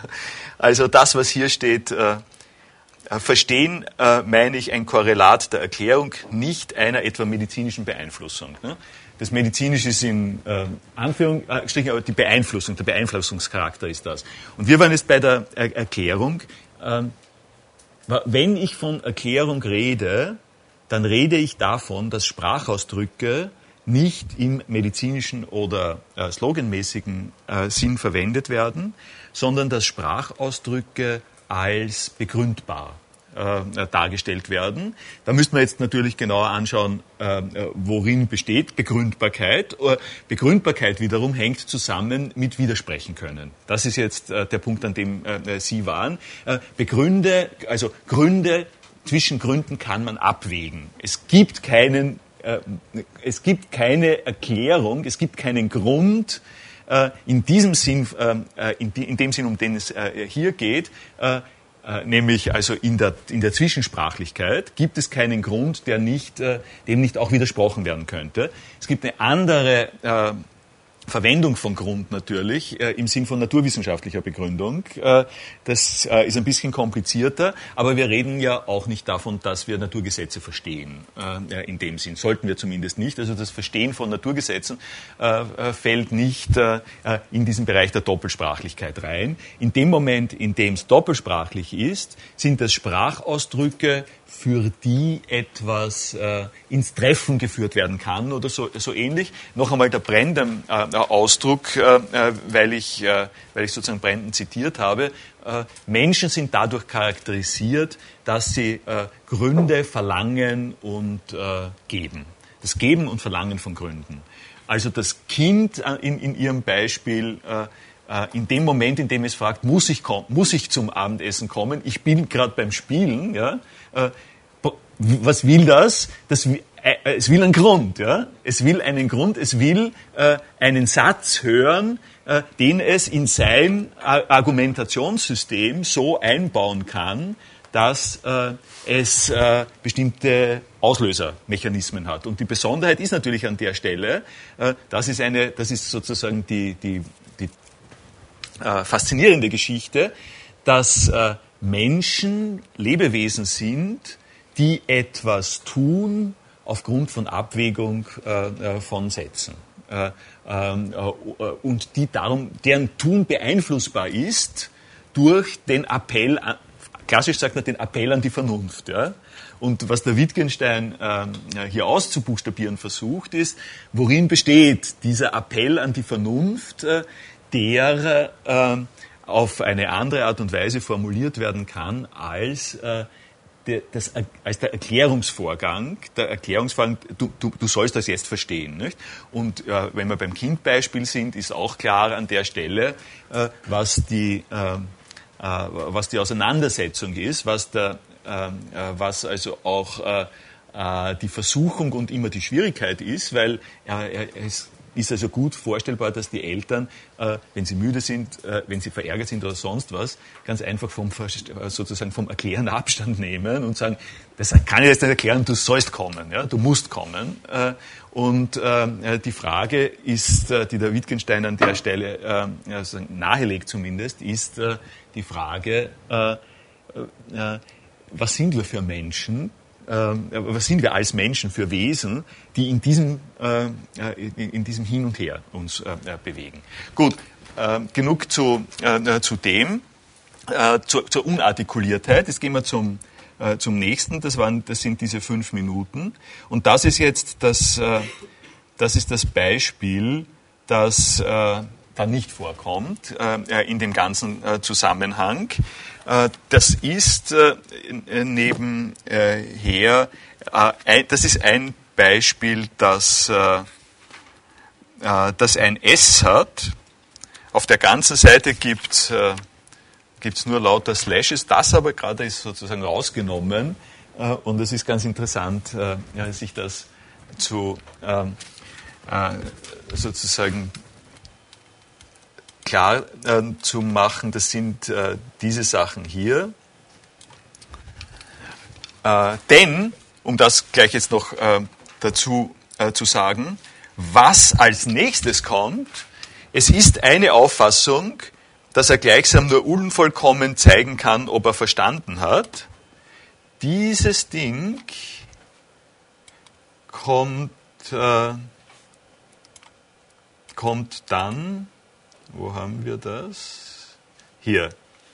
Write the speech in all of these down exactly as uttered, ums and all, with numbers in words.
Also das, was hier steht, äh, verstehen, äh, meine ich ein Korrelat der Erklärung, nicht einer etwa medizinischen Beeinflussung. Ne? Das Medizinische ist in äh, Anführungsstrichen, aber die Beeinflussung, der Beeinflussungscharakter ist das. Und wir waren jetzt bei der er- Erklärung. Äh, wenn ich von Erklärung rede, dann rede ich davon, dass Sprachausdrücke nicht im medizinischen oder äh, sloganmäßigen äh, Sinn verwendet werden, sondern dass Sprachausdrücke als begründbar äh, dargestellt werden. Da müsste man jetzt natürlich genauer anschauen, äh, worin besteht Begründbarkeit. Begründbarkeit wiederum hängt zusammen mit Widersprechen können. Das ist jetzt äh, der Punkt, an dem äh, Sie waren. Äh, Begründe, also Gründe, zwischen Gründen kann man abwägen. Es gibt keinen, äh, es gibt keine Erklärung, es gibt keinen Grund, in diesem Sinn, in dem Sinn, um den es hier geht, nämlich also in der, in der Zwischensprachlichkeit, gibt es keinen Grund, der nicht, dem nicht auch widersprochen werden könnte. Es gibt eine andere Verwendung von Grund natürlich äh, im Sinn von naturwissenschaftlicher Begründung. Äh, das äh, ist ein bisschen komplizierter, aber wir reden ja auch nicht davon, dass wir Naturgesetze verstehen. Äh, in dem Sinn sollten wir zumindest nicht. Also das Verstehen von Naturgesetzen äh, fällt nicht äh, in diesen Bereich der Doppelsprachlichkeit rein. In dem Moment, in dem es doppelsprachlich ist, sind das Sprachausdrücke, für die etwas äh, ins Treffen geführt werden kann oder so, so ähnlich. Noch einmal der Brandon äh, Ausdruck, äh, weil ich, äh, weil ich sozusagen Brandon zitiert habe. Äh, Menschen sind dadurch charakterisiert, dass sie äh, Gründe verlangen und äh, geben. Das Geben und Verlangen von Gründen. Also das Kind äh, in, in Ihrem Beispiel äh, in dem Moment, in dem es fragt, muss ich, komm, muss ich zum Abendessen kommen? Ich bin gerade beim Spielen. Ja? Äh, was will das? das äh, es will einen Grund. Ja? Es will einen Grund. Es will äh, einen Satz hören, äh, den es in sein Argumentationssystem so einbauen kann, dass äh, es äh, bestimmte Auslösermechanismen hat. Und die Besonderheit ist natürlich an der Stelle, äh, das ist eine, das ist sozusagen die, die Äh, faszinierende Geschichte, dass äh, Menschen Lebewesen sind, die etwas tun aufgrund von Abwägung äh, von Sätzen. Äh, äh, und die darum, deren Tun beeinflussbar ist durch den Appell, an, klassisch sagt man den Appell an die Vernunft. Ja? Und was der Wittgenstein äh, hier auszubuchstabieren versucht, ist, worin besteht dieser Appell an die Vernunft, äh, der äh, auf eine andere Art und Weise formuliert werden kann als, äh, der, das, als der Erklärungsvorgang. Der Erklärungsvorgang, du, du, du sollst das jetzt verstehen. Nicht? Und äh, wenn wir beim Kindbeispiel sind, ist auch klar an der Stelle, äh, was, die, äh, äh, was die Auseinandersetzung ist, was, der, äh, was also auch äh, äh, die Versuchung und immer die Schwierigkeit ist, weil äh, es ist also gut vorstellbar, dass die Eltern, äh, wenn sie müde sind, äh, wenn sie verärgert sind oder sonst was, ganz einfach vom, sozusagen vom Erklären Abstand nehmen und sagen, das kann ich jetzt nicht erklären, du sollst kommen, ja, du musst kommen. Äh, und äh, die Frage ist, äh, die der Wittgenstein an der Stelle äh, also nahelegt zumindest, ist äh, die Frage, äh, äh, was sind wir für Menschen? Äh, was sind wir als Menschen für Wesen, die in diesem, äh, in, in diesem Hin und Her uns äh, bewegen. Gut, äh, genug zu, äh, zu dem, äh, zur, zur Unartikuliertheit. Jetzt gehen wir zum, äh, zum nächsten, das, waren, das sind diese fünf Minuten. Und das ist jetzt das, äh, das, ist das Beispiel, das äh, da nicht vorkommt äh, in dem ganzen äh, Zusammenhang. Das ist nebenher, das ist ein Beispiel, das, das ein S hat. Auf der ganzen Seite gibt es nur lauter Slashes, das aber gerade ist sozusagen rausgenommen und es ist ganz interessant, sich das zu sozusagen klar äh, zu machen, das sind äh, diese Sachen hier. Äh, denn, um das gleich jetzt noch äh, dazu äh, zu sagen, was als nächstes kommt, es ist eine Auffassung, dass er gleichsam nur unvollkommen zeigen kann, ob er verstanden hat. Dieses Ding kommt, äh, kommt dann, wo haben wir das? Hier.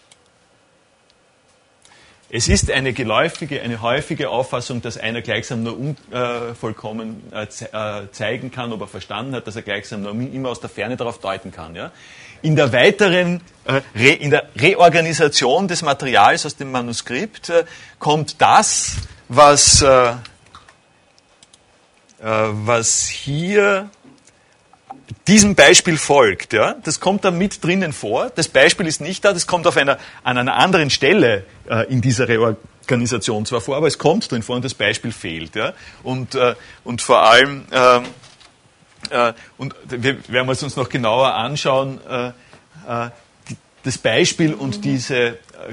Es ist eine geläufige, eine häufige Auffassung, dass einer gleichsam nur unvollkommen äh, äh, zeigen kann, ob er verstanden hat, dass er gleichsam nur immer aus der Ferne darauf deuten kann. Ja? In der weiteren, äh, Re, in der Reorganisation des Materials aus dem Manuskript äh, kommt das, was, äh, äh, was hier diesem Beispiel folgt. Ja? Das kommt da mit drinnen vor. Das Beispiel ist nicht da, das kommt auf einer, an einer anderen Stelle äh, in dieser Reorganisation zwar vor, aber es kommt drin vor und das Beispiel fehlt. Ja? Und, äh, und vor allem, äh, äh, und wir werden uns noch genauer anschauen, äh, äh, die, das Beispiel und diese äh,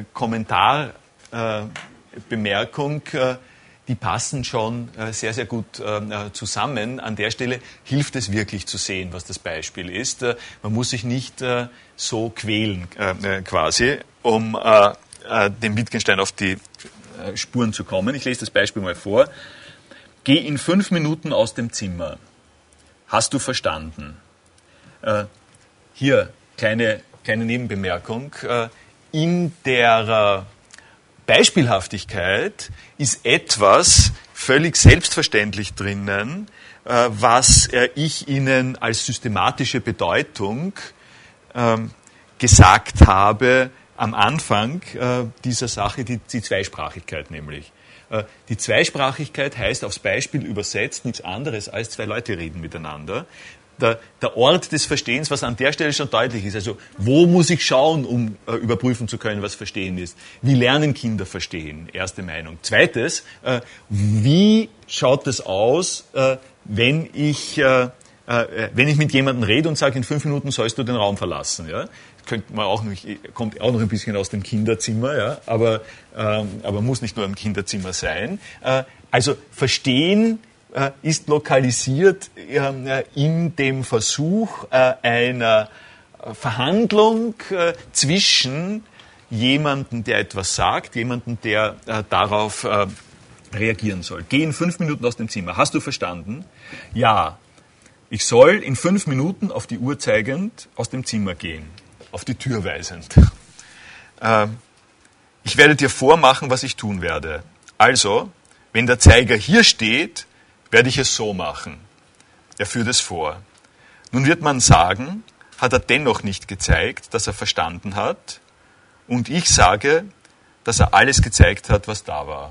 Kommentarbemerkung, äh, die passen schon äh, sehr, sehr gut äh, zusammen. An der Stelle hilft es wirklich zu sehen, was das Beispiel ist. Äh, man muss sich nicht äh, so quälen, äh, quasi, um äh, äh, dem Wittgenstein auf die äh, Spuren zu kommen. Ich lese das Beispiel mal vor. Geh in fünf Minuten aus dem Zimmer. Hast du verstanden? Äh, hier, kleine, kleine Nebenbemerkung. Äh, in der äh, Beispielhaftigkeit ist etwas völlig selbstverständlich drinnen, äh, was äh, ich Ihnen als systematische Bedeutung äh, gesagt habe am Anfang äh, dieser Sache, die, die Zweisprachigkeit nämlich. Äh, die Zweisprachigkeit heißt aufs Beispiel übersetzt nichts anderes als zwei Leute reden miteinander. Der, der Ort des Verstehens, was an der Stelle schon deutlich ist. Also, wo muss ich schauen, um äh, überprüfen zu können, was Verstehen ist? Wie lernen Kinder verstehen? Erste Meinung. Zweites, äh, wie schaut es aus, äh, wenn ich, äh, äh, wenn ich mit jemandem rede und sage, in fünf Minuten sollst du den Raum verlassen? Ja? Könnte man auch noch, kommt auch noch ein bisschen aus dem Kinderzimmer, ja? aber, ähm, aber muss nicht nur im Kinderzimmer sein. Äh, also, Verstehen ist lokalisiert in dem Versuch einer Verhandlung zwischen jemandem, der etwas sagt, jemandem, der darauf reagieren soll. Geh in fünf Minuten aus dem Zimmer. Hast du verstanden? Ja. Ich soll in fünf Minuten auf die Uhr zeigend aus dem Zimmer gehen. Auf die Tür weisend. Ich werde dir vormachen, was ich tun werde. Also, wenn der Zeiger hier steht, werde ich es so machen. Er führt es vor. Nun wird man sagen, hat er dennoch nicht gezeigt, dass er verstanden hat, und ich sage, dass er alles gezeigt hat, was da war.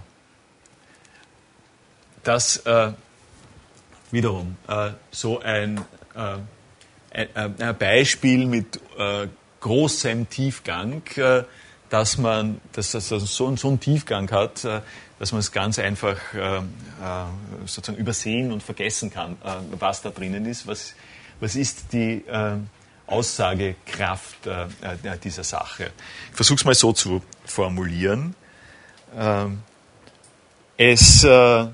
Das äh, wiederum äh, so ein, äh, ein, ein Beispiel mit äh, großem Tiefgang, äh, dass man, dass das so, so einen Tiefgang hat, äh, dass man es ganz einfach äh, sozusagen übersehen und vergessen kann, äh, was da drinnen ist, was, was ist die äh, Aussagekraft äh, dieser Sache. Ich versuche es mal so zu formulieren. Äh, es, äh,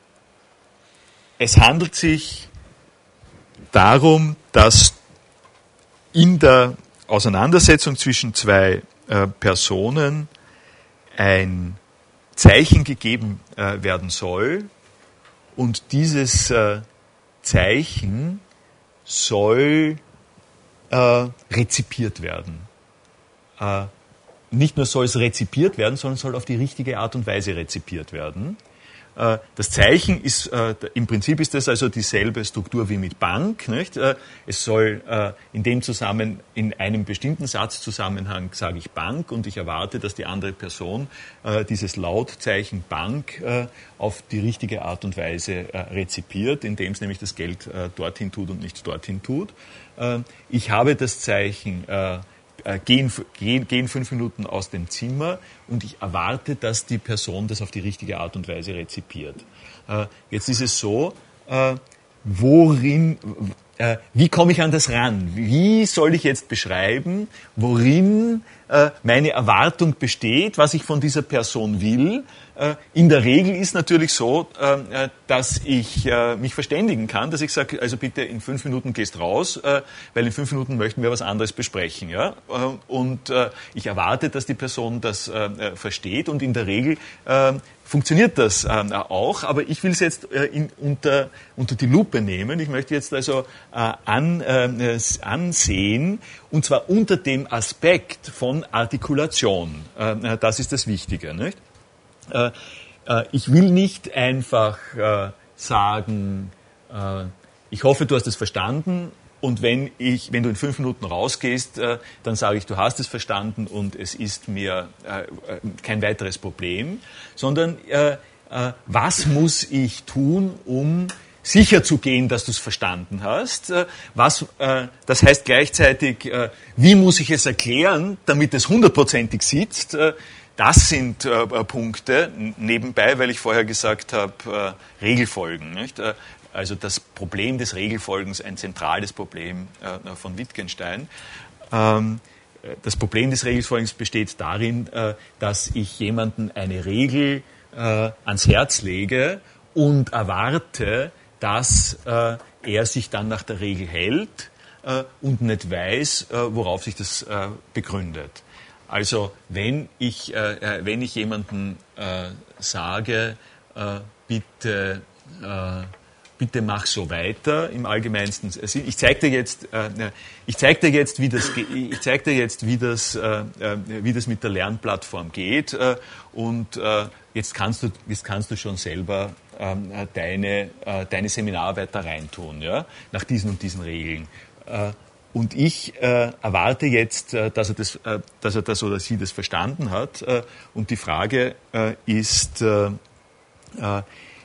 es handelt sich darum, dass in der Auseinandersetzung zwischen zwei äh, Personen ein Zeichen gegeben äh, werden soll, und dieses äh, Zeichen soll äh, rezipiert werden. Äh, nicht nur soll es rezipiert werden, sondern soll auf die richtige Art und Weise rezipiert werden. Äh, das Zeichen ist, äh, im Prinzip ist das also dieselbe Struktur wie mit Bank, nicht? Äh, es soll äh, in dem Zusammenhang, in einem bestimmten Satzzusammenhang sage ich Bank, und ich erwarte, dass die andere Person äh, dieses Lautzeichen Bank äh, auf die richtige Art und Weise äh, rezipiert, indem es nämlich das Geld äh, dorthin tut und nicht dorthin tut. Äh, ich habe das Zeichen äh, Gehen, gehen, gehen fünf Minuten aus dem Zimmer, und ich erwarte, dass die Person das auf die richtige Art und Weise rezipiert. Äh, jetzt ist es so, äh, worin, äh, wie komme ich an das ran? Wie soll ich jetzt beschreiben, worin äh, meine Erwartung besteht, was ich von dieser Person will? Äh, in der Regel ist natürlich so, äh, dass ich äh, mich verständigen kann, dass ich sage, also bitte in fünf Minuten gehst raus, äh, weil in fünf Minuten möchten wir was anderes besprechen. Ja? Äh, und äh, ich erwarte, dass die Person das äh, versteht, und in der Regel äh, funktioniert das äh, auch, aber ich will es jetzt äh, in, unter, unter die Lupe nehmen. Ich möchte jetzt also äh, an, äh, ansehen, und zwar unter dem Aspekt von Artikulation. Äh, das ist das Wichtige, nicht? Äh, äh, ich will nicht einfach äh, sagen, äh, ich hoffe, du hast es verstanden, und wenn, ich, wenn du in fünf Minuten rausgehst, äh, dann sage ich, du hast es verstanden und es ist mir äh, kein weiteres Problem, sondern äh, äh, was muss ich tun, um sicher zu gehen, dass du es verstanden hast? Äh, was, äh, das heißt gleichzeitig, äh, wie muss ich es erklären, damit es hundertprozentig sitzt? Äh, Das sind äh, Punkte nebenbei, weil ich vorher gesagt habe, äh, Regelfolgen. Nicht? Äh, also das Problem des Regelfolgens, ein zentrales Problem äh, von Wittgenstein. Ähm, das Problem des Regelfolgens besteht darin, äh, dass ich jemanden eine Regel äh, ans Herz lege und erwarte, dass äh, er sich dann nach der Regel hält äh, und nicht weiß, äh, worauf sich das äh, begründet. Also wenn ich, äh, wenn ich jemandem äh, sage, äh, bitte, äh, bitte mach so weiter im allgemeinsten Sinn. Ich zeige dir jetzt, äh, ich zeige dir jetzt, wie das, ich zeige dir jetzt, wie das, äh, wie das mit der Lernplattform geht, äh, und äh, jetzt kannst du, jetzt kannst du schon selber äh, deine, äh, deine Seminararbeit da reintun, ja, nach diesen und diesen Regeln. Äh, Und ich äh, erwarte jetzt, äh, dass, er das, äh, dass er das oder sie das verstanden hat. Äh, und die Frage äh, ist, äh, äh,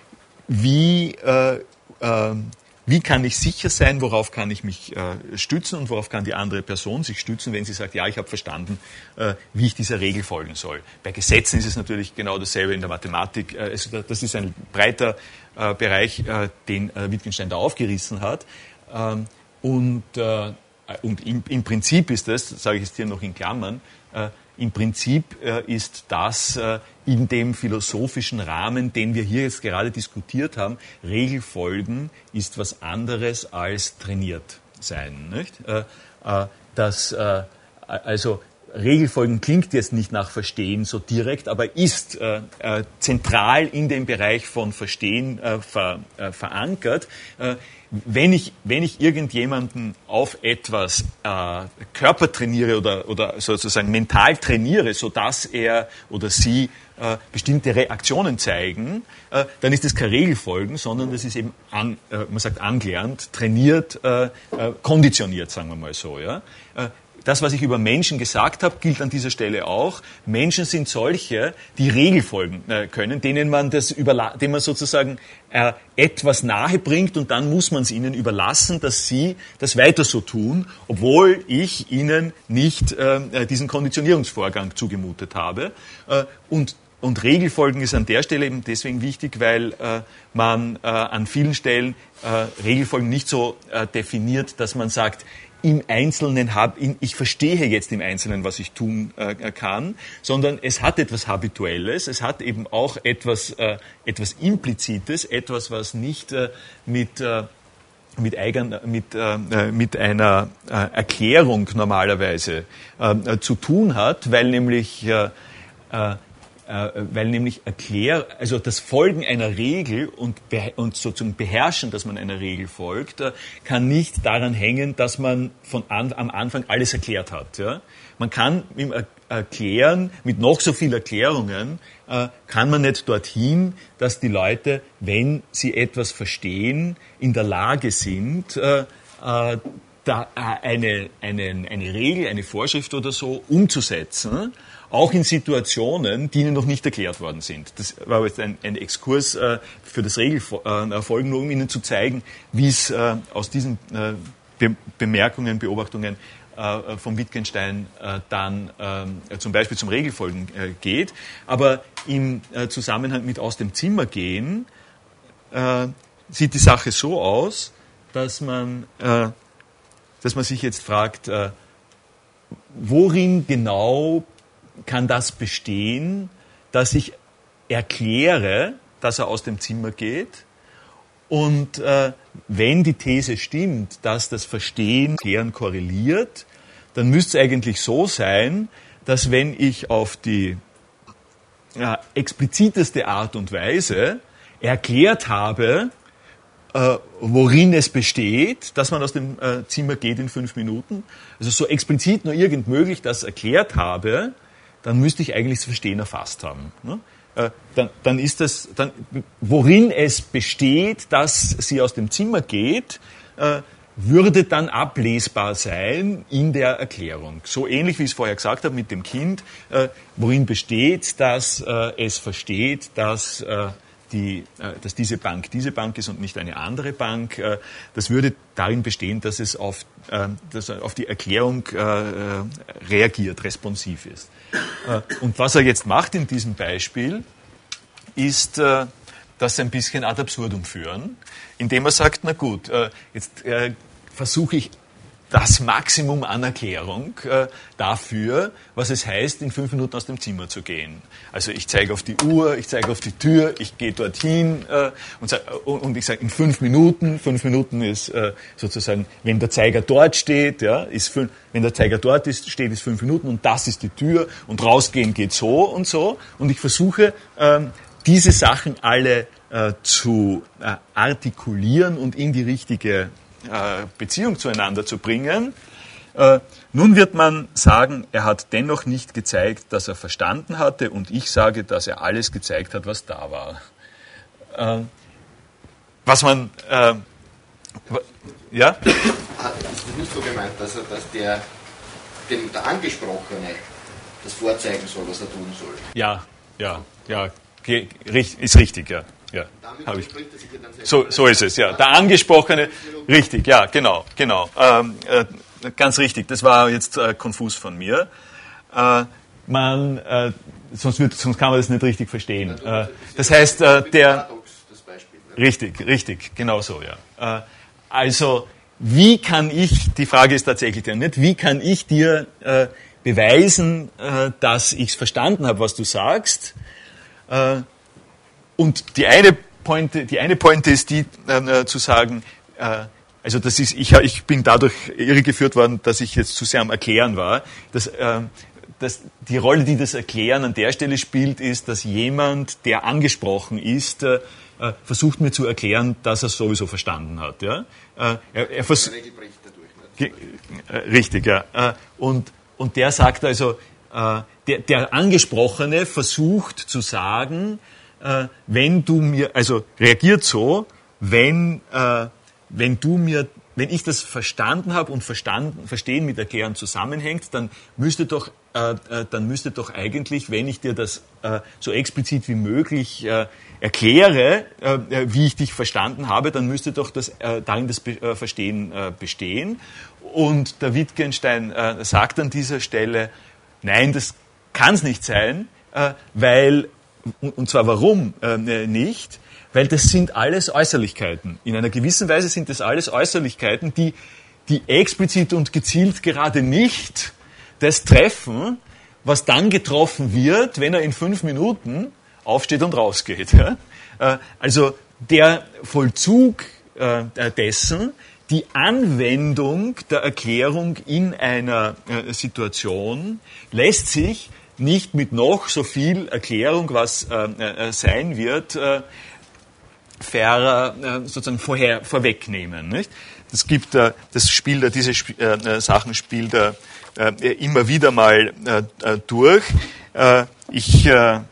wie, äh, äh, wie kann ich sicher sein, worauf kann ich mich äh, stützen und worauf kann die andere Person sich stützen, wenn sie sagt, ja, ich habe verstanden, äh, wie ich dieser Regel folgen soll. Bei Gesetzen ist es natürlich genau dasselbe in der Mathematik. Äh, es, das ist ein breiter äh, Bereich, äh, den äh, Wittgenstein da aufgerissen hat. Ähm, und äh, Und im, im Prinzip ist das, sage ich jetzt hier noch in Klammern, äh, im Prinzip äh, ist das äh, in dem philosophischen Rahmen, den wir hier jetzt gerade diskutiert haben, Regelfolgen ist was anderes als trainiert sein. Nicht? Äh, äh, das, äh, also Regelfolgen klingt jetzt nicht nach Verstehen so direkt, aber ist äh, äh, zentral in dem Bereich von Verstehen äh, ver, äh, verankert. Äh, Wenn ich, wenn ich irgendjemanden auf etwas äh, Körper trainiere oder, oder sozusagen mental trainiere, sodass er oder sie äh, bestimmte Reaktionen zeigen, äh, dann ist das keine Regelfolgen, sondern das ist eben, an, äh, man sagt angelernt, trainiert, äh, äh, konditioniert, sagen wir mal so. Ja? Äh, Das, was ich über Menschen gesagt habe, gilt an dieser Stelle auch. Menschen sind solche, die Regel folgen äh, können, denen man das überla- denen man sozusagen äh, etwas nahe bringt, und dann muss man es ihnen überlassen, dass sie das weiter so tun, obwohl ich ihnen nicht äh, diesen Konditionierungsvorgang zugemutet habe. Äh, und Und Regelfolgen ist an der Stelle eben deswegen wichtig, weil äh, man äh, an vielen Stellen äh, Regelfolgen nicht so äh, definiert, dass man sagt, im Einzelnen habe, ich verstehe jetzt im Einzelnen, was ich tun äh, kann, sondern es hat etwas Habituelles, es hat eben auch etwas, äh, etwas Implizites, etwas, was nicht äh, mit, äh, mit, eigen, mit, äh, mit einer äh, Erklärung normalerweise äh, zu tun hat, weil nämlich äh, äh, weil nämlich erklär, also das Folgen einer Regel und, und sozusagen beherrschen, dass man einer Regel folgt, kann nicht daran hängen, dass man von an, am Anfang alles erklärt hat. Ja? Man kann im Erklären, mit noch so vielen Erklärungen, äh, kann man nicht dorthin, dass die Leute, wenn sie etwas verstehen, in der Lage sind, äh, äh, da eine, eine, eine Regel, eine Vorschrift oder so umzusetzen, auch in Situationen, die ihnen noch nicht erklärt worden sind. Das war jetzt ein, ein Exkurs äh, für das Regelfolgen, nur um Ihnen zu zeigen, wie es äh, aus diesen äh, Be- Bemerkungen, Beobachtungen äh, von Wittgenstein äh, dann äh, zum Beispiel zum Regelfolgen äh, geht. Aber im äh, Zusammenhang mit aus dem Zimmer gehen äh, sieht die Sache so aus, dass man, äh, dass man sich jetzt fragt, äh, worin genau kann das bestehen, dass ich erkläre, dass er aus dem Zimmer geht. Und äh, wenn die These stimmt, dass das Verstehen Erklären korreliert, dann müsste es eigentlich so sein, dass wenn ich auf die ja, expliziteste Art und Weise erklärt habe, äh, worin es besteht, dass man aus dem äh, Zimmer geht in fünf Minuten, also so explizit nur irgend möglich das erklärt habe, dann müsste ich eigentlich das Verstehen erfasst haben. Ne? Äh, dann, dann ist das, dann, worin es besteht, dass sie aus dem Zimmer geht, äh, würde dann ablesbar sein in der Erklärung. So ähnlich wie ich es vorher gesagt habe mit dem Kind, äh, worin besteht, dass äh, es versteht, dass, äh, die, äh, dass diese Bank diese Bank ist und nicht eine andere Bank. Äh, das würde darin bestehen, dass es auf, äh, dass er auf die Erklärung äh, reagiert, responsiv ist. Äh, und was er jetzt macht in diesem Beispiel, ist äh, das ein bisschen ad absurdum führen, indem er sagt, na gut, äh, jetzt äh, versuche ich das Maximum an Erklärung äh, dafür, was es heißt, in fünf Minuten aus dem Zimmer zu gehen. Also ich zeige auf die Uhr, ich zeige auf die Tür, ich gehe dorthin äh, und, sag, und ich sage in fünf Minuten, fünf Minuten ist äh, sozusagen, wenn der Zeiger dort steht, ja, ist fünf, wenn der Zeiger dort ist, steht es fünf Minuten und das ist die Tür und rausgehen geht so und so. Und ich versuche, ähm, diese Sachen alle äh, zu äh, artikulieren und in die richtige äh, Beziehung zueinander zu bringen. Äh, nun wird man sagen, er hat dennoch nicht gezeigt, dass er verstanden hatte, und ich sage, dass er alles gezeigt hat, was da war. Äh, was man, äh, ja? Ist das nicht so gemeint, dass, er, dass der, dem, der Angesprochene das vorzeigen soll, was er tun soll? Ja, ja, ja. Ist richtig, ja. ja habe ich. So, so ist es, ja. Der Angesprochene, richtig, ja, genau, genau. Ähm, äh, ganz richtig, das war jetzt äh, konfus von mir. Äh, man, äh, sonst, wird, sonst kann man das nicht richtig verstehen. Äh, das heißt, äh, der... Richtig, richtig, genau so, ja. Äh, also, wie kann ich, die Frage ist tatsächlich ja nicht, wie kann ich dir äh, beweisen, äh, dass ich es verstanden habe, was du sagst? Und die eine Pointe, die eine Pointe ist die, äh, zu sagen, äh, also das ist, ich, ich bin dadurch irregeführt worden, dass ich jetzt zu sehr am Erklären war. Dass, äh, dass die Rolle, die das Erklären an der Stelle spielt, ist, dass jemand, der angesprochen ist, äh, versucht mir zu erklären, dass er es sowieso verstanden hat. Ja? Äh, er, er vers- Ge- äh, richtig, ja. Äh, und, und der sagt also, äh, Der, der Angesprochene versucht zu sagen, äh, wenn du mir, also reagiert so, wenn, äh, wenn du mir, wenn ich das verstanden habe und verstanden, Verstehen mit Erklären zusammenhängt, dann müsste doch, äh, äh, dann müsste doch eigentlich, wenn ich dir das äh, so explizit wie möglich äh, erkläre, äh, wie ich dich verstanden habe, dann müsste doch das, äh, darin das Be- äh, Verstehen äh, bestehen. Und der Wittgenstein äh, sagt an dieser Stelle, nein, das kann es nicht sein, äh, weil, und zwar warum äh, nicht? Weil das sind alles Äußerlichkeiten. In einer gewissen Weise sind das alles Äußerlichkeiten, die, die explizit und gezielt gerade nicht das treffen, was dann getroffen wird, wenn er in fünf Minuten aufsteht und rausgeht. Ja? Äh, also der Vollzug äh, dessen, die Anwendung der Erklärung in einer äh, Situation lässt sich nicht mit noch so viel Erklärung, was äh, äh, sein wird, äh, ver, äh, sozusagen vorher, vorwegnehmen. Nicht? Das gibt, äh, das spielt, äh, diese Sp- äh, Sachen spielt er äh, immer wieder mal äh, durch. Äh, ich äh,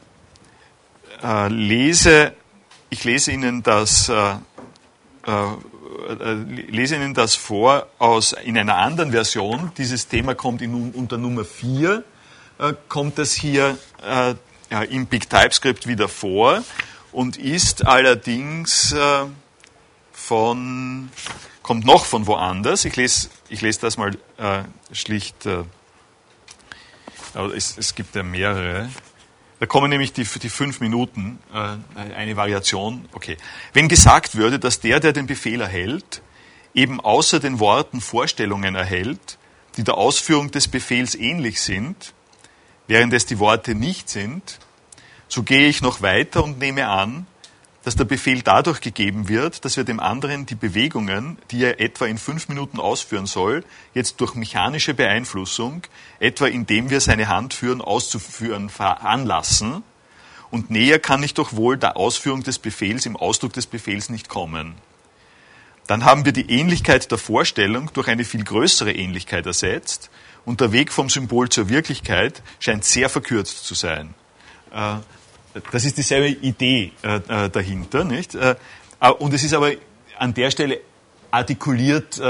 äh, lese, ich lese Ihnen das. Äh, äh, lese Ihnen das vor aus, in einer anderen Version. Dieses Thema kommt in, unter Nummer vier, äh, kommt es hier äh, ja, im Big TypeScript wieder vor und ist allerdings äh, von, kommt noch von woanders. Ich lese, ich lese das mal äh, schlicht, äh, aber es, es gibt ja mehrere. Da kommen nämlich die, die fünf Minuten, äh, eine Variation. Okay. Wenn gesagt würde, dass der, der den Befehl erhält, eben außer den Worten Vorstellungen erhält, die der Ausführung des Befehls ähnlich sind, während es die Worte nicht sind, so gehe ich noch weiter und nehme an, dass der Befehl dadurch gegeben wird, dass wir dem anderen die Bewegungen, die er etwa in fünf Minuten ausführen soll, jetzt durch mechanische Beeinflussung, etwa indem wir seine Hand führen, auszuführen, veranlassen. Und näher kann ich doch wohl der Ausführung des Befehls im Ausdruck des Befehls nicht kommen. Dann haben wir die Ähnlichkeit der Vorstellung durch eine viel größere Ähnlichkeit ersetzt und der Weg vom Symbol zur Wirklichkeit scheint sehr verkürzt zu sein. Das ist dieselbe Idee dahinter, nicht? Und es ist aber an der Stelle artikuliert,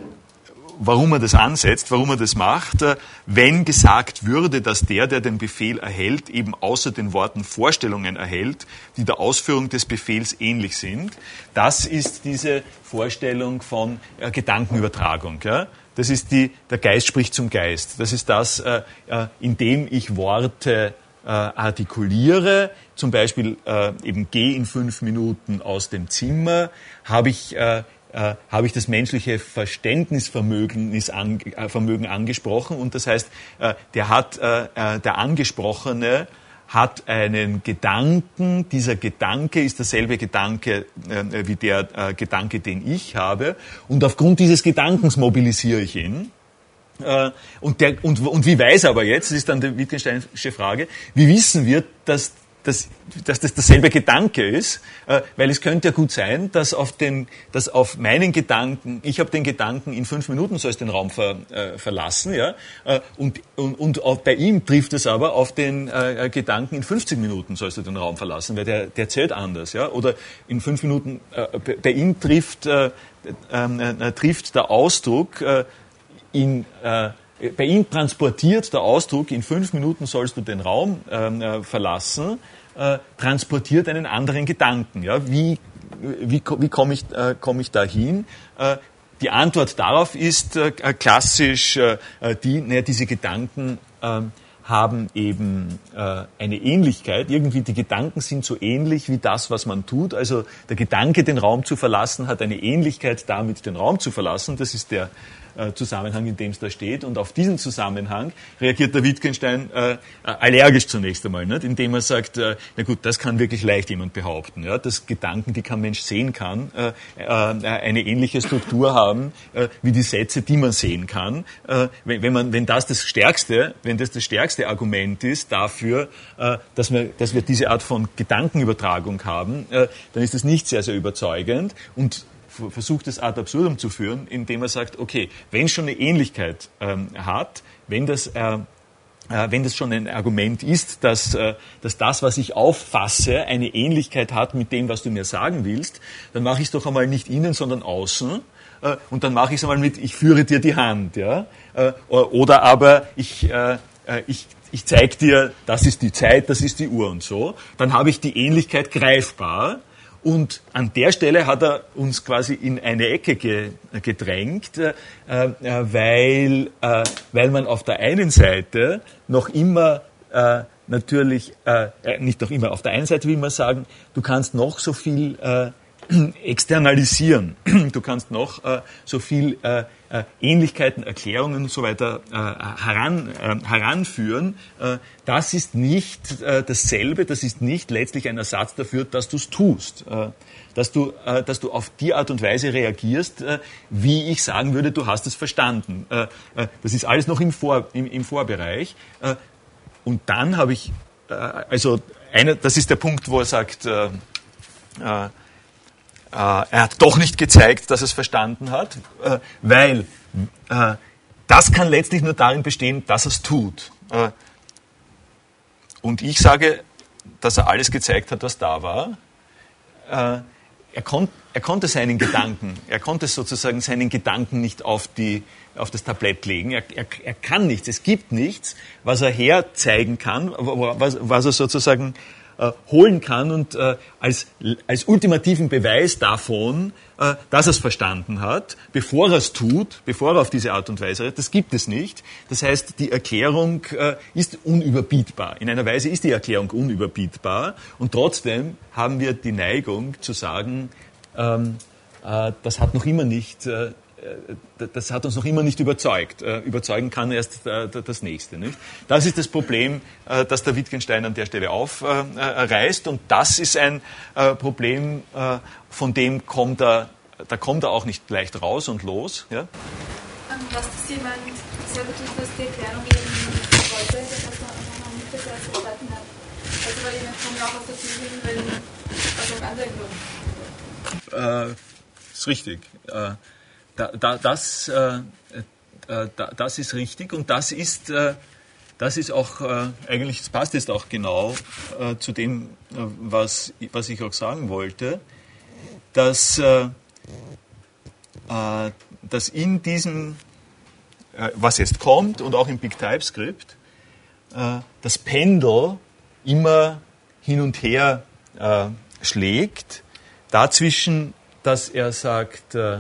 warum er das ansetzt, warum er das macht, wenn gesagt würde, dass der, der den Befehl erhält, eben außer den Worten Vorstellungen erhält, die der Ausführung des Befehls ähnlich sind. Das ist diese Vorstellung von äh, Gedankenübertragung. Ja? Das ist die, der Geist spricht zum Geist. Das ist das, äh, äh, indem ich Worte äh, artikuliere, zum Beispiel äh, eben geh in fünf Minuten aus dem Zimmer, habe ich äh, Äh, habe ich das menschliche Verständnisvermögen ist an, äh, Vermögen angesprochen und das heißt, äh, der hat, äh, der Angesprochene hat einen Gedanken, dieser Gedanke ist derselbe Gedanke äh, wie der äh, Gedanke, den ich habe und aufgrund dieses Gedankens mobilisiere ich ihn. Äh, und, der, und, und wie weiß er aber jetzt, das ist dann die Wittgensteinische Frage, wie wissen wir, dass Dass, dass das derselbe Gedanke ist, äh, weil es könnte ja gut sein, dass auf, den, dass auf meinen Gedanken, ich habe den Gedanken, in fünf Minuten soll es den Raum ver, äh, verlassen, ja, äh, und, und, und auch bei ihm trifft es aber auf den äh, Gedanken, in fünfzig Minuten sollst du den Raum verlassen, weil der, der zählt anders, ja, oder in fünf Minuten, äh, bei, bei ihm trifft, äh, äh, trifft der Ausdruck äh, in äh, Bei ihm transportiert der Ausdruck, in fünf Minuten sollst du den Raum äh, verlassen, äh, transportiert einen anderen Gedanken. Ja? Wie, wie, wie komme ich, äh, komm ich da hin? Äh, die Antwort darauf ist äh, klassisch äh, die, naja, diese Gedanken äh, haben eben äh, eine Ähnlichkeit. Irgendwie die Gedanken sind so ähnlich wie das, was man tut. Also der Gedanke, den Raum zu verlassen, hat eine Ähnlichkeit damit, den Raum zu verlassen. Das ist der Zusammenhang, in dem es da steht. Und auf diesen Zusammenhang reagiert der Wittgenstein äh, allergisch zunächst einmal, nicht? Indem er sagt, äh, na gut, das kann wirklich leicht jemand behaupten, ja? Dass Gedanken, die kein Mensch sehen kann, äh, äh, eine ähnliche Struktur haben äh, wie die Sätze, die man sehen kann. Äh, wenn, wenn, man, wenn das das stärkste, wenn das das stärkste Argument ist dafür, äh, dass wir, dass wir diese Art von Gedankenübertragung haben, äh, dann ist das nicht sehr, sehr überzeugend und versucht es ad absurdum zu führen, indem er sagt, okay, wenn es schon eine Ähnlichkeit ähm, hat, wenn das, äh, äh, wenn das schon ein Argument ist, dass, äh, dass das, was ich auffasse, eine Ähnlichkeit hat mit dem, was du mir sagen willst, dann mache ich es doch einmal nicht innen, sondern außen. Äh, und dann mache ich es einmal mit, ich führe dir die Hand. Ja? Äh, oder aber ich, äh, ich ich zeige dir, das ist die Zeit, das ist die Uhr und so. Dann habe ich die Ähnlichkeit greifbar. Und an der Stelle hat er uns quasi in eine Ecke ge, gedrängt, äh, weil, äh, weil man auf der einen Seite noch immer äh, natürlich, äh, nicht noch immer, auf der einen Seite will man sagen, du kannst noch so viel äh, externalisieren, du kannst noch äh, so viel äh, äh, Ähnlichkeiten, Erklärungen und so weiter äh, heran, äh, heranführen. Äh, das ist nicht äh, dasselbe, das ist nicht letztlich ein Ersatz dafür, dass du es tust. Äh, dass du, äh, dass du auf die Art und Weise reagierst, äh, wie ich sagen würde, du hast es verstanden. Äh, äh, das ist alles noch im, Vor, im, im Vorbereich. Äh, und dann habe ich, äh, also eine, das ist der Punkt, wo er sagt, äh, äh, er hat doch nicht gezeigt, dass er es verstanden hat, weil das kann letztlich nur darin bestehen, dass er es tut. Und ich sage, dass er alles gezeigt hat, was da war. Er, kon- er konnte seinen Gedanken, er konnte sozusagen seinen Gedanken nicht auf, die, auf das Tablett legen. Er, er, er kann nichts, es gibt nichts, was er herzeigen kann, was, was er sozusagen Äh, holen kann und äh, als, als ultimativen Beweis davon, äh, dass er es verstanden hat, bevor er es tut, bevor er auf diese Art und Weise redet, das gibt es nicht. Das heißt, die Erklärung äh, ist unüberbietbar. In einer Weise ist die Erklärung unüberbietbar und trotzdem haben wir die Neigung zu sagen, ähm, äh, das hat noch immer nicht, äh, das hat uns noch immer nicht überzeugt. Äh, überzeugen kann erst äh, das Nächste. Nicht? Das ist das Problem, äh, das der Wittgenstein an der Stelle aufreißt. Äh, und das ist ein äh, Problem, äh, von dem kommt er, da kommt er auch nicht leicht raus und los. Ja? Um, was das jemand selber tut, was die Erklärung eben wollte, das hat man noch nicht besser verstanden hat. Also weil jemand kann ja auch auf der Ziellinie, weil aus einem anderen Grund. Äh, ist richtig. Äh, da, da, das, äh, äh, da, das ist richtig und das ist, äh, das ist auch äh, eigentlich, das passt jetzt auch genau äh, zu dem, äh, was, was ich auch sagen wollte, dass, äh, äh, dass in diesem, äh, was jetzt kommt und auch im Big TypeScript, äh, das Pendel immer hin und her äh, schlägt, dazwischen, dass er sagt, äh,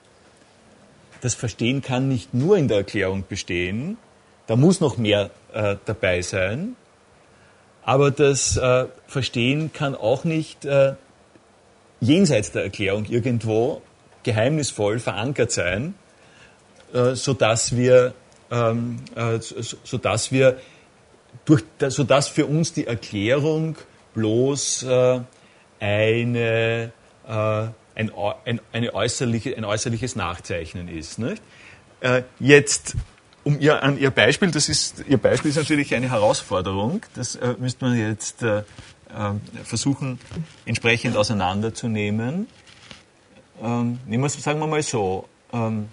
das Verstehen kann nicht nur in der Erklärung bestehen, da muss noch mehr äh, dabei sein, aber das äh, Verstehen kann auch nicht äh, jenseits der Erklärung irgendwo geheimnisvoll verankert sein, äh, sodass wir, ähm, äh, so, sodass wir durch, sodass für uns die Erklärung bloß äh, eine äh, Ein, ein, eine äußerliche, ein äußerliches Nachzeichnen ist. Nicht? Äh, jetzt, um ihr, an Ihr Beispiel, das ist, Ihr Beispiel ist natürlich eine Herausforderung, das äh, müsste man jetzt äh, äh, versuchen, entsprechend auseinanderzunehmen. Ähm, nehmen wir, sagen wir mal so, ähm,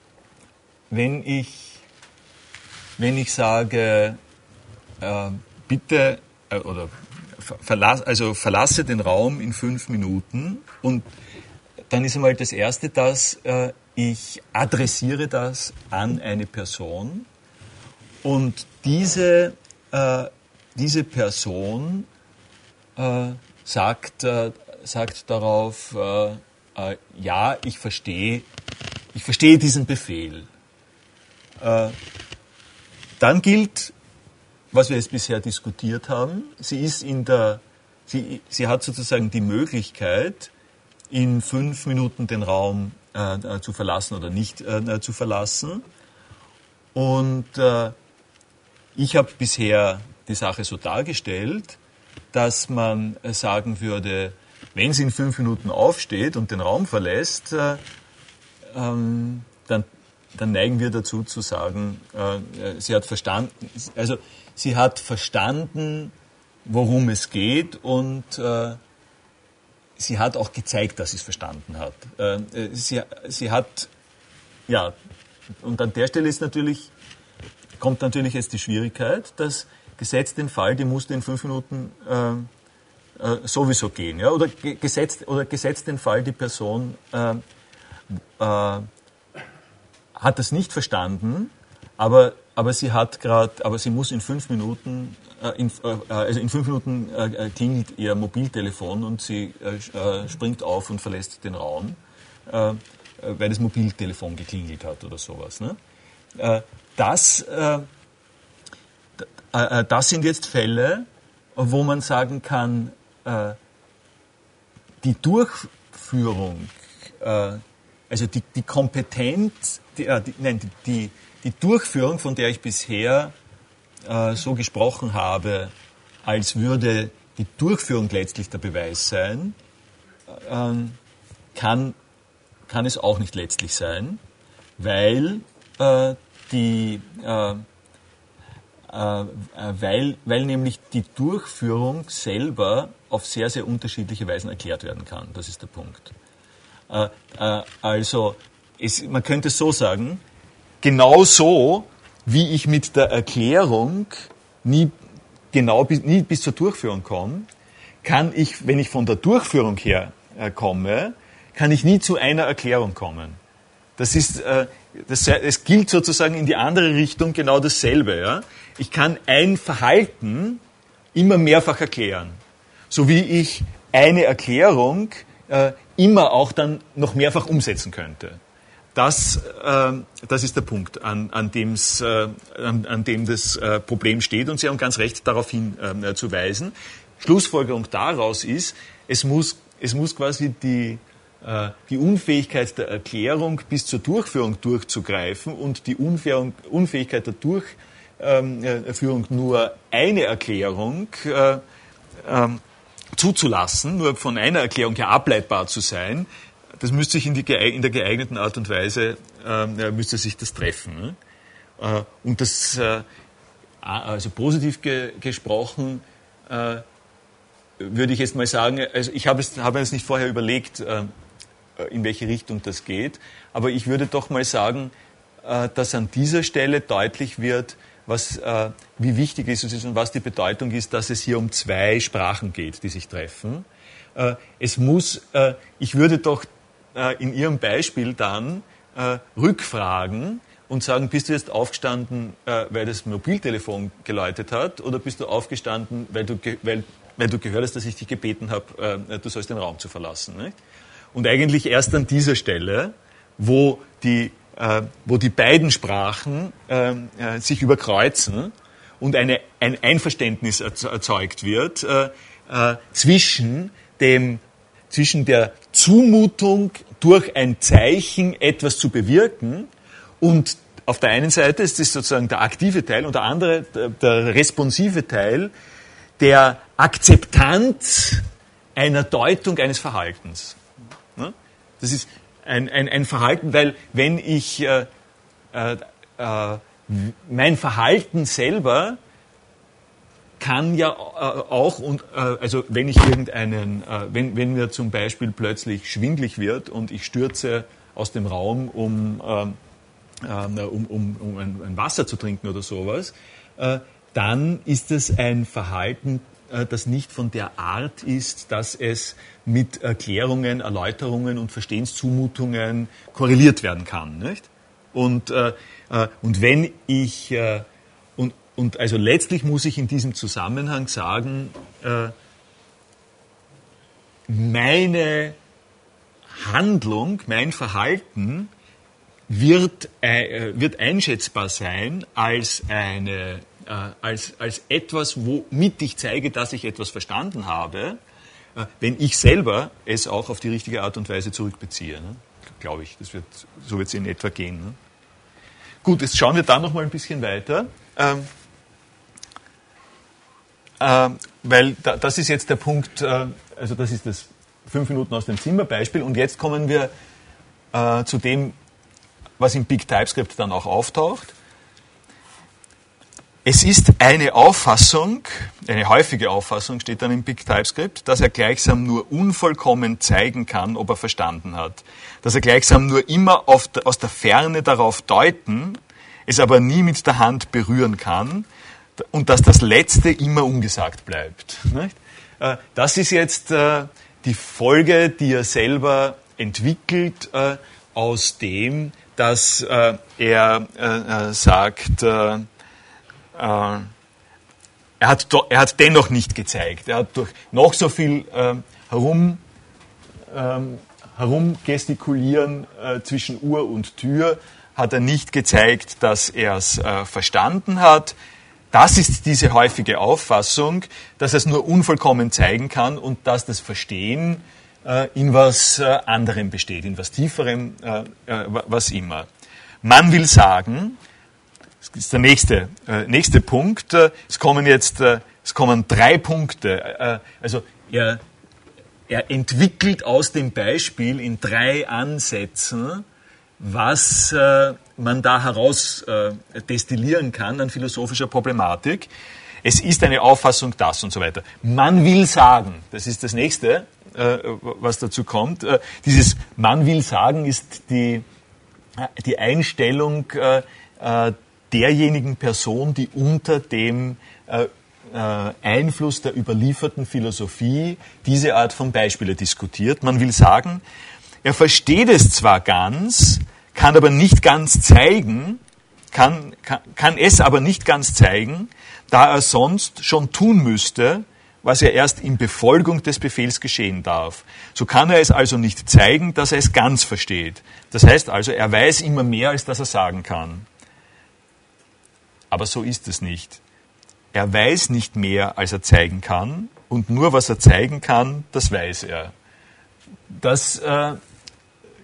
wenn ich, wenn ich sage, äh, bitte, äh, oder verlass, also verlasse den Raum in fünf Minuten und dann ist einmal das Erste, dass äh, ich adressiere das an eine Person und diese, äh, diese Person äh, sagt, äh, sagt darauf, äh, äh, ja, ich verstehe, ich verstehe diesen Befehl. Äh, dann gilt, was wir jetzt bisher diskutiert haben, sie ist in der, sie, sie hat sozusagen die Möglichkeit, in fünf Minuten den Raum äh, zu verlassen oder nicht äh, zu verlassen. Und äh, ich habe bisher die Sache so dargestellt, dass man äh, sagen würde, wenn sie in fünf Minuten aufsteht und den Raum verlässt, äh, ähm, dann, dann neigen wir dazu zu sagen, äh, sie hat verstanden, also sie hat verstanden, worum es geht und äh, sie hat auch gezeigt, dass sie es verstanden hat. Äh, sie, sie hat, ja, und an der Stelle ist natürlich, kommt natürlich jetzt die Schwierigkeit, dass gesetzt den Fall, die musste in fünf Minuten äh, äh, sowieso gehen, ja, oder gesetzt, oder gesetzt den Fall, die Person äh, äh, hat das nicht verstanden, aber, aber sie hat gerade, aber sie muss in fünf Minuten In, also in fünf Minuten äh, klingelt ihr Mobiltelefon und sie äh, springt auf und verlässt den Raum, äh, weil das Mobiltelefon geklingelt hat oder sowas. Ne? Äh, das, äh, äh, das sind jetzt Fälle, wo man sagen kann, äh, die Durchführung, äh, also die, die Kompetenz, die, äh, die, nein, die, die, die Durchführung, von der ich bisher so gesprochen habe, als würde die Durchführung letztlich der Beweis sein, kann, kann es auch nicht letztlich sein, weil, äh, die, äh, äh, weil, weil nämlich die Durchführung selber auf sehr, sehr unterschiedliche Weisen erklärt werden kann. Das ist der Punkt. Äh, äh, also, es, man könnte es so sagen, genau so, wie ich mit der Erklärung nie genau bis, nie bis zur Durchführung komme, kann ich, wenn ich von der Durchführung her äh, komme, kann ich nie zu einer Erklärung kommen. Das ist, äh, das, es gilt sozusagen in die andere Richtung genau dasselbe. Ja? Ich kann ein Verhalten immer mehrfach erklären, so wie ich eine Erklärung äh, immer auch dann noch mehrfach umsetzen könnte. Das, äh, das ist der Punkt, an, an, dem's, äh, an, an dem das äh, Problem steht und Sie haben ganz recht, darauf hinzuweisen. Äh, Schlussfolgerung daraus ist, es muss, es muss quasi die, äh, die Unfähigkeit der Erklärung bis zur Durchführung durchzugreifen und die Unfähigkeit der Durchführung nur eine Erklärung äh, äh, zuzulassen, nur von einer Erklärung her ableitbar zu sein, das müsste sich in, die, in der geeigneten Art und Weise, äh, müsste sich das treffen. Ne? Äh, und das, äh, also positiv ge gesprochen, äh, würde ich jetzt mal sagen, also ich habe es, habe es nicht vorher überlegt, äh, in welche Richtung das geht, aber ich würde doch mal sagen, äh, dass an dieser Stelle deutlich wird, was, äh, wie wichtig es ist und was die Bedeutung ist, dass es hier um zwei Sprachen geht, die sich treffen. Äh, es muss, äh, ich würde doch äh, in Ihrem Beispiel dann äh, rückfragen und sagen, bist du jetzt aufgestanden, äh, weil das Mobiltelefon geläutet hat, oder bist du aufgestanden, weil du, weil, weil du gehört hast, dass ich dich gebeten habe, äh, du sollst den Raum zu verlassen. Nicht? Und eigentlich erst an dieser Stelle, wo die Äh, wo die beiden Sprachen äh, äh, sich überkreuzen und eine, ein Einverständnis erzeugt wird äh, äh, zwischen, dem, zwischen der Zumutung, durch ein Zeichen etwas zu bewirken, und auf der einen Seite ist das sozusagen der aktive Teil und der andere, der, der responsive Teil, der Akzeptanz einer Deutung eines Verhaltens. Das ist Ein, ein, ein Verhalten, weil wenn ich äh, äh, äh, mein Verhalten selber kann ja äh, auch, und äh, also wenn ich irgendeinen, äh, wenn, wenn mir zum Beispiel plötzlich schwindlig wird und ich stürze aus dem Raum, um, äh, äh, um, um, um ein, ein Wasser zu trinken oder sowas, äh, dann ist es ein Verhalten, das nicht von der Art ist, dass es mit Erklärungen, Erläuterungen und Verstehenszumutungen korreliert werden kann. Nicht? Und, äh, und wenn ich, äh, und, und also letztlich muss ich in diesem Zusammenhang sagen, äh, meine Handlung, mein Verhalten wird, äh, wird einschätzbar sein als eine Äh, als, als etwas, womit ich zeige, dass ich etwas verstanden habe, äh, wenn ich selber es auch auf die richtige Art und Weise zurückbeziehe. Ne? Glaube ich, das wird, so wird es in etwa gehen. Ne? Gut, jetzt schauen wir dann noch mal ein bisschen weiter, ähm, äh, weil da, das ist jetzt der Punkt, äh, also das ist das fünf Minuten aus dem Zimmer-Beispiel, und jetzt kommen wir äh, zu dem, was im Big TypeScript dann auch auftaucht. Es ist eine Auffassung, eine häufige Auffassung, steht dann im Big TypeScript, dass er gleichsam nur unvollkommen zeigen kann, ob er verstanden hat. Dass er gleichsam nur immer auf der, aus der Ferne darauf deuten, es aber nie mit der Hand berühren kann, und dass das Letzte immer ungesagt bleibt. Das ist jetzt die Folge, die er selber entwickelt aus dem, dass er sagt, er hat, er hat dennoch nicht gezeigt. Er hat durch noch so viel äh, herum, ähm, herumgestikulieren äh, zwischen Uhr und Tür, hat er nicht gezeigt, dass er es äh, verstanden hat. Das ist diese häufige Auffassung, dass er es nur unvollkommen zeigen kann und dass das Verstehen äh, in was äh, anderem besteht, in was Tieferem, äh, äh, was immer. Man will sagen, das ist der nächste, äh, nächste Punkt. Es kommen jetzt äh, es kommen drei Punkte. Äh, also er, er entwickelt aus dem Beispiel in drei Ansätzen, was äh, man da heraus äh, destillieren kann an philosophischer Problematik. Es ist eine Auffassung, das und so weiter. Man will sagen, das ist das nächste, äh, was dazu kommt. Äh, dieses Man will sagen ist die, die Einstellung äh, derjenigen Person, die unter dem äh, äh, Einfluss der überlieferten Philosophie diese Art von Beispiele diskutiert. Man will sagen, er versteht es zwar ganz, kann aber nicht ganz zeigen, kann, kann, kann es aber nicht ganz zeigen, da er sonst schon tun müsste, was er erst in Befolgung des Befehls geschehen darf. So kann er es also nicht zeigen, dass er es ganz versteht. Das heißt also, er weiß immer mehr, als dass er sagen kann. Aber so ist es nicht. Er weiß nicht mehr, als er zeigen kann, und nur was er zeigen kann, das weiß er. Das äh,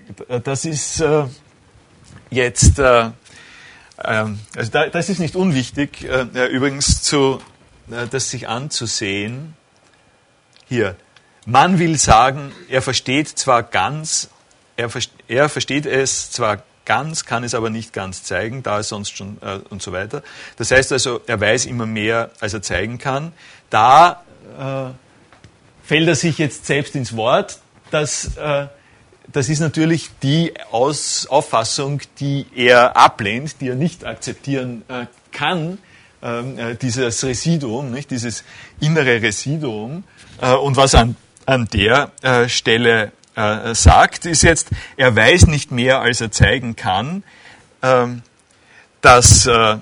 das ist äh, jetzt, äh, äh, also da, das ist nicht unwichtig, äh, übrigens zu, äh, das sich anzusehen. Hier, man will sagen, er versteht zwar ganz, er, er versteht es zwar ganz, kann es aber nicht ganz zeigen, da er sonst schon äh, und so weiter. Das heißt also, er weiß immer mehr, als er zeigen kann. Da äh, fällt er sich jetzt selbst ins Wort. Das, äh, das ist natürlich die Aus- Auffassung, die er ablehnt, die er nicht akzeptieren äh, kann, äh, dieses Residuum, nicht? Dieses innere Residuum. Äh, und was an, an der äh, Stelle äh, sagt, ist jetzt, er weiß nicht mehr, als er zeigen kann, äh, dass äh,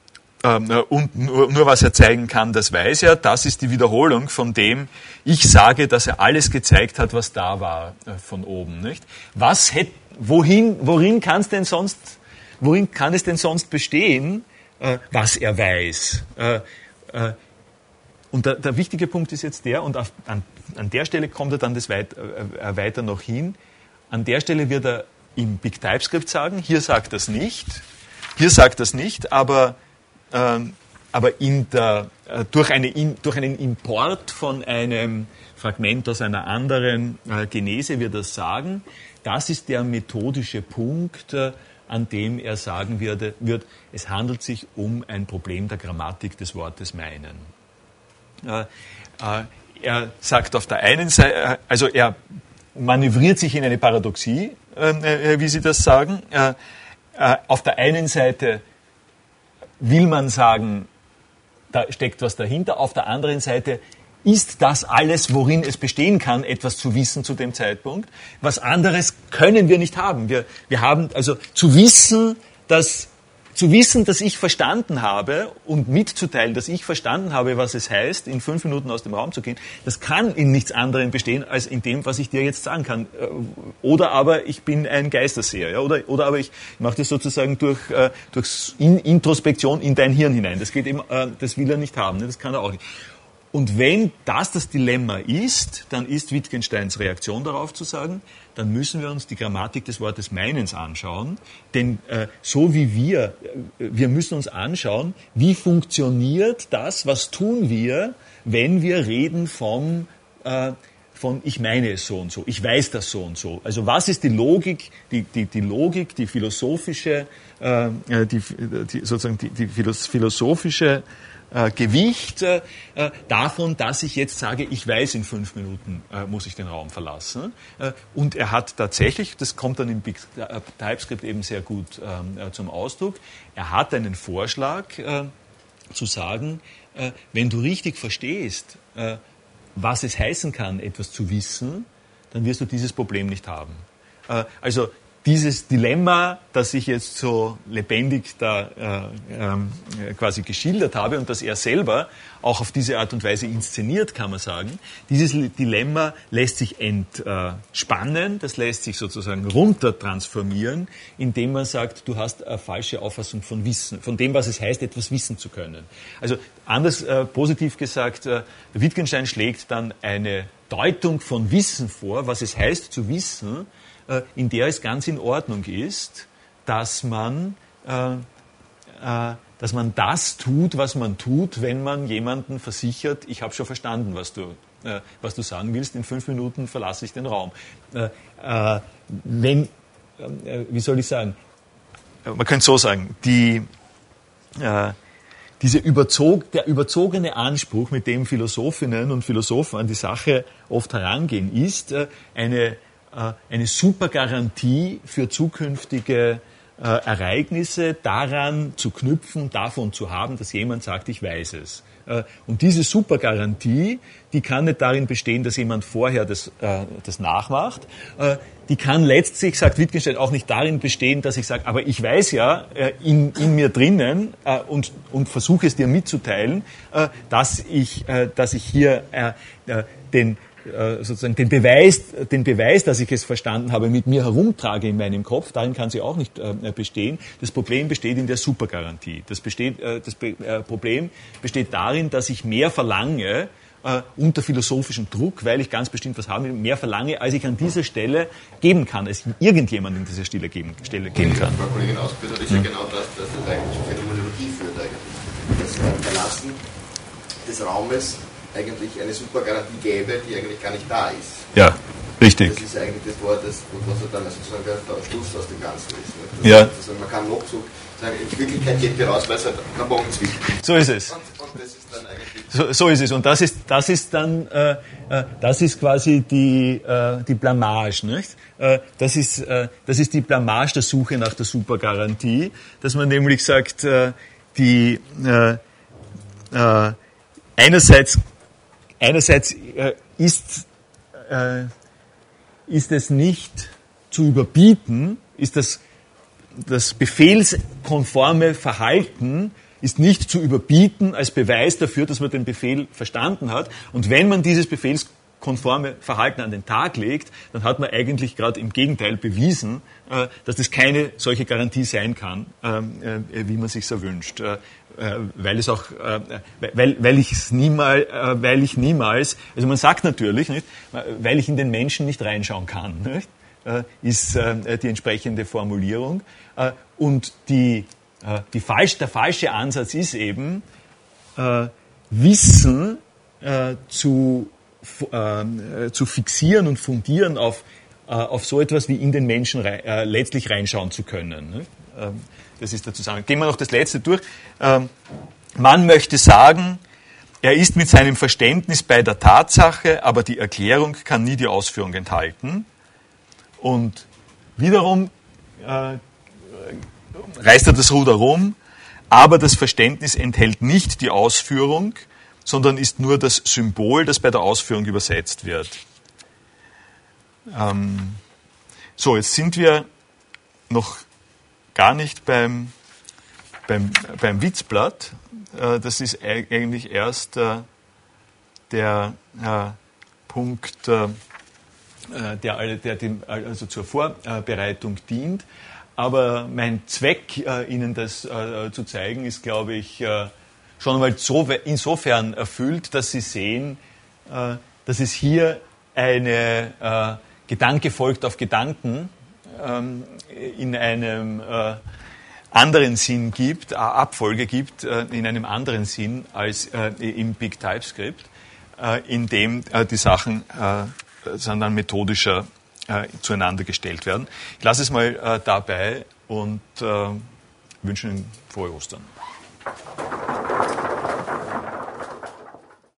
und nur, nur was er zeigen kann, das weiß er. Das ist die Wiederholung von dem, ich sage, dass er alles gezeigt hat, was da war äh, von oben. Nicht? Was hätt, wohin, worin kann es denn sonst, worin kann es denn sonst bestehen, äh, was er weiß? Äh, äh, und der, der wichtige Punkt ist jetzt der, und auf, an, an der Stelle kommt er dann das weit, äh, weiter noch hin. An der Stelle wird er im Big TypeScript sagen, hier sagt er es nicht, hier sagt er es nicht, aber Ähm, aber in der, äh, durch, eine, in, durch einen Import von einem Fragment aus einer anderen äh, Genese wird er sagen, das ist der methodische Punkt, äh, an dem er sagen würde, wird, es handelt sich um ein Problem der Grammatik des Wortes meinen. Äh, äh, er sagt auf der einen Seite, also er manövriert sich in eine Paradoxie, äh, wie Sie das sagen. Äh, äh, auf der einen Seite will man sagen, da steckt was dahinter. Auf der anderen Seite ist das alles, worin es bestehen kann, etwas zu wissen zu dem Zeitpunkt. Was anderes können wir nicht haben. Wir, wir haben also zu wissen, dass zu wissen, dass ich verstanden habe und mitzuteilen, dass ich verstanden habe, was es heißt, in fünf Minuten aus dem Raum zu gehen, das kann in nichts anderem bestehen, als in dem, was ich dir jetzt sagen kann. Oder aber ich bin ein Geisterseher. Ja? Oder, oder aber ich mache das sozusagen durch, äh, durch Introspektion in dein Hirn hinein. Das geht eben, äh, das will er nicht haben, ne? Das kann er auch nicht. Und wenn das das Dilemma ist, dann ist Wittgensteins Reaktion darauf zu sagen, dann müssen wir uns die Grammatik des Wortes Meinens anschauen, denn äh, so wie wir, äh, wir müssen uns anschauen, wie funktioniert das, was tun wir, wenn wir reden vom, äh, von ich meine es so und so, ich weiß das so und so. Also was ist die Logik, die, die, die Logik, die philosophische, äh, die, die, sozusagen die, die philosophische Äh, Gewicht äh, davon, dass ich jetzt sage, ich weiß, in fünf Minuten äh, muss ich den Raum verlassen. Äh, und er hat tatsächlich, das kommt dann im Big TypeScript eben sehr gut äh, zum Ausdruck, er hat einen Vorschlag äh, zu sagen, äh, wenn du richtig verstehst, äh, was es heißen kann, etwas zu wissen, dann wirst du dieses Problem nicht haben. Äh, also dieses Dilemma, das ich jetzt so lebendig da äh, äh, quasi geschildert habe und das er selber auch auf diese Art und Weise inszeniert, kann man sagen, dieses Dilemma lässt sich entspannen, das lässt sich sozusagen runtertransformieren, indem man sagt, du hast eine falsche Auffassung von Wissen, von dem, was es heißt, etwas wissen zu können. Also anders äh, positiv gesagt, äh, Wittgenstein schlägt dann eine Deutung von Wissen vor, was es heißt zu wissen, in der es ganz in Ordnung ist, dass man, äh, äh, dass man das tut, was man tut, wenn man jemanden versichert, ich habe schon verstanden, was du, äh, was du sagen willst, in fünf Minuten verlasse ich den Raum. Äh, äh, wenn, äh, wie soll ich sagen, man könnte so sagen, die, äh, diese überzog, der überzogene Anspruch, mit dem Philosophinnen und Philosophen an die Sache oft herangehen, ist äh, eine eine super Garantie für zukünftige äh, Ereignisse, daran zu knüpfen, davon zu haben, dass jemand sagt, ich weiß es. Äh, und diese super Garantie, die kann nicht darin bestehen, dass jemand vorher das, äh, das nachmacht. Äh, die kann letztlich, sagt Wittgenstein, auch nicht darin bestehen, dass ich sage, aber ich weiß ja äh, in, in mir drinnen äh, und, und versuche es dir mitzuteilen, äh, dass ich, äh, dass ich hier äh, äh, den sozusagen den Beweis, den Beweis, dass ich es verstanden habe, mit mir herumtrage in meinem Kopf, darin kann sie auch nicht äh, bestehen. Das Problem besteht in der Supergarantie. Das, besteht, äh, das Be- äh, Problem besteht darin, dass ich mehr verlange äh, unter philosophischem Druck, weil ich ganz bestimmt was haben will, mehr verlange, als ich an dieser Stelle geben kann, als irgendjemand an dieser Stelle geben, Stelle geben kann. Frau Kollegin ausgeführt hat, ist ja genau das, dass das eigentlich zur Phänomenologie führt eigentlich. Dass beim Verlassen des Raumes eigentlich eine Supergarantie gäbe, die eigentlich gar nicht da ist. Ja, richtig. Das ist eigentlich das Wort, das, was dann sozusagen der, der Schluss aus dem Ganzen ist. Das Ja. heißt, also man kann noch so sagen, in Wirklichkeit geht die raus, weil es halt ein Bonbon zwischen. So ist es. Und, und das ist dann eigentlich So, so ist es. Und das ist, das ist dann, äh, äh, das ist quasi die, äh, die Blamage, nicht? Äh, das ist, äh, das ist die Blamage der Suche nach der Supergarantie, dass man nämlich sagt, äh, die, äh, äh, einerseits, einerseits äh, ist, äh, ist es nicht zu überbieten, ist das, das befehlskonforme Verhalten ist nicht zu überbieten als Beweis dafür, dass man den Befehl verstanden hat. Und wenn man dieses befehlskonforme Verhalten an den Tag legt, dann hat man eigentlich gerade im Gegenteil bewiesen, äh, dass das keine solche Garantie sein kann, äh, wie man sich so wünscht. Äh, weil es auch, äh, weil, weil ich es niemals, äh, weil ich niemals, also man sagt natürlich, nicht, weil ich in den Menschen nicht reinschauen kann, nicht, äh, ist äh, die entsprechende Formulierung. Äh, und die Die falsch, der falsche Ansatz ist eben, äh, Wissen äh, zu, äh, zu fixieren und fundieren auf, äh, auf so etwas wie in den Menschen rei äh, letztlich reinschauen zu können. Ne? Ähm, das ist der Zusammenhang. Gehen wir noch das Letzte durch. Ähm, man möchte sagen, er ist mit seinem Verständnis bei der Tatsache, aber die Erklärung kann nie die Ausführung enthalten. Und wiederum äh, reißt er das Ruder rum, aber das Verständnis enthält nicht die Ausführung, sondern ist nur das Symbol, das bei der Ausführung übersetzt wird. Ähm, so, jetzt sind wir noch gar nicht beim, beim, beim Witzblatt. Äh, das ist eigentlich erst äh, der äh, Punkt, äh, der, der dem also zur Vorbereitung dient. Aber mein Zweck, äh, Ihnen das äh, zu zeigen, ist, glaube ich, äh, schon einmal so, insofern erfüllt, dass Sie sehen, äh, dass es hier eine äh, Gedanke folgt auf Gedanken ähm, in einem äh, anderen Sinn gibt, eine Abfolge gibt äh, in einem anderen Sinn als äh, im Big TypeScript, äh, in dem äh, die Sachen äh, dann methodischer Äh, zueinander gestellt werden. Ich lasse es mal äh, dabei und äh, wünsche Ihnen frohe Ostern.